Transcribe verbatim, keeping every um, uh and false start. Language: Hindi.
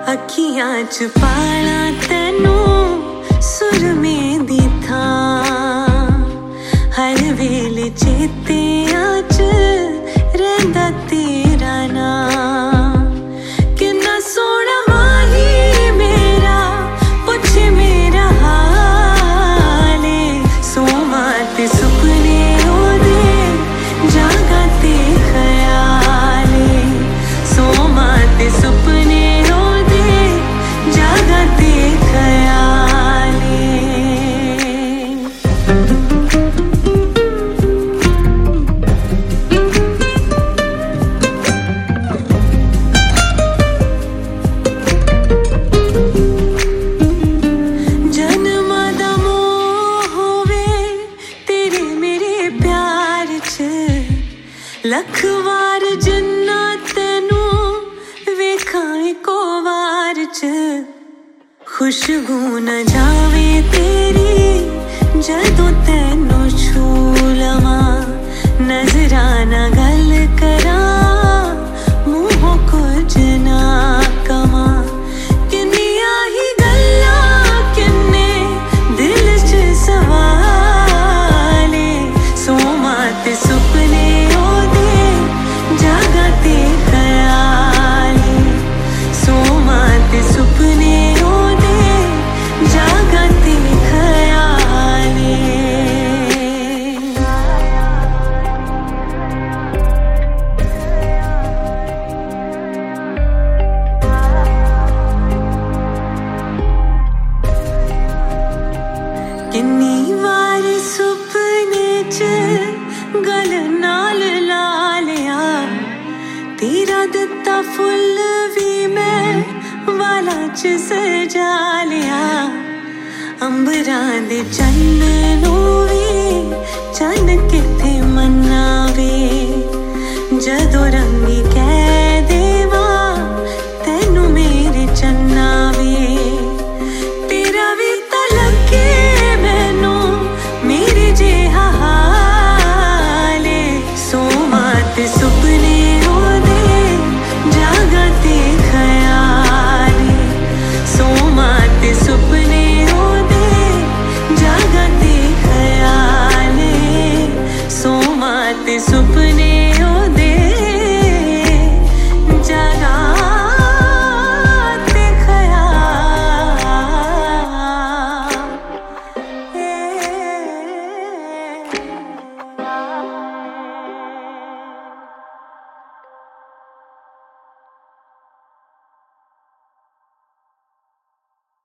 अखियां च पाला तैनू सुरमें दी थां हर वेले चेतियां च रहिंदा तेरा नाम किन्ना सोहना माही मेरा पुछे मेरा हाल सोमा ते सुपने ओदे जागा ते ख्याल सोमा ते सुपने लख वार जिन्ना तेनू वेखां इको वार च खुशबू न जावे तेरी जदों तैनू छू लवां नजरां ना गल करां मूहों कुछ ना कवां किन्नियां ही गल्लां किन्ने दिल च सवाल सोमा ते सुपने सुपने ओदे जागते ख्याले किन्नी वार सुपने च गल नाल ला लिया तेरा दिता फुल भी मैं वाला च सजा लिया अंबरां दे चन्न नू वी चन्न किथे मन्ना वे जदों रंग